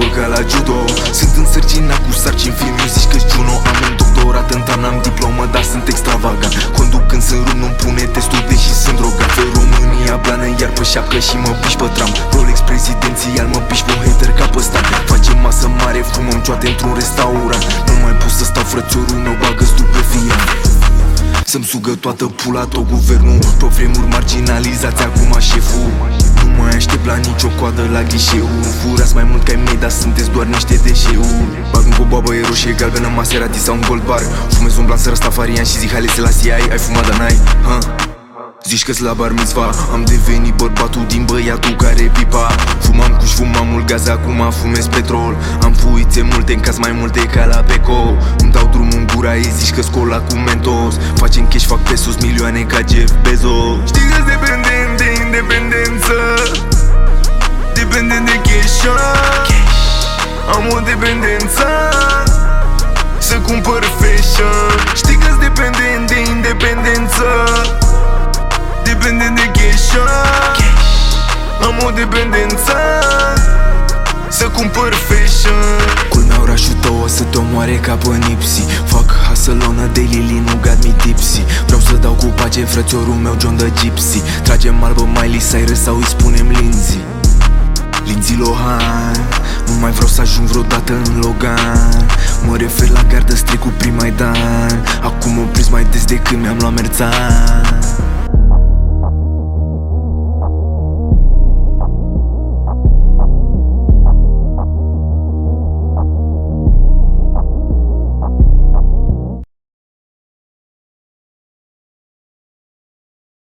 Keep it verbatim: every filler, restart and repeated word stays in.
bă, ca la judo. Sunt însărcinat cu sarcini, film, eu zici că-s Juno. Am un doctorat în tan, am diplomă, dar sunt extravagant. Conduc când sunt rum, nu-mi pune testul, deși sunt drogat. Pe România plană iar pe șapcă și mă piși pe tram. Rolex prezidențial, mă piși pe un hater ca pe stat. Facem masă mare, fumăm cioate într-un restaurant. Nu mai pot să stau, frățiorul meu, bagă stupefiant. Să-mi sugă toată pula tot guvernul. Pe vremuri marginalizați, acum șeful. Nu mai aștept la nicio coadă la ghișeu. Furați mai mult ca ai mei, dar sunteți doar niște deșeuri. Bag-mi cu boabă, e roșie, galbenă, Maserati sau un gold bar. Fumez un blanc rastafarian și zic Haile Selassie, ai, ai fumat, dar n-ai, ha? Zici că-s la bar mitzva. Am devenit bărbatul din băiatul care pipa. Fumam cuși, fumam mult gaz, acum fumez petrol. Am fuițe multe, în caz mai multe ca la Peco. Îmi dau drumul în gura ei, zici că-s cola cu Mentos. Facem cash, fac pesos, milioane ca Jeff Bezos. Știi că-s dependent de independență, dependent de cash. Am o dependență să cumpăr fashion. Știi că-s dependent de independență, dependent de cash. Am o dependență să cumpăr fashion. Culmea orașul tău o să te omoare ca pe Nipsey. Fac hustle on a daily, nu got me tipsy. Vreau să dau cu pace frățiorul meu John the Gypsy. Tragem albă Miley Cyrus sau îi spunem Lindsay Lindsay Lohan. Nu mai vreau să ajung vreodată în Logan. Mă refer la gardă strict cu Primaidan. Acum mă prins mai des de când mi-am luat Merzan.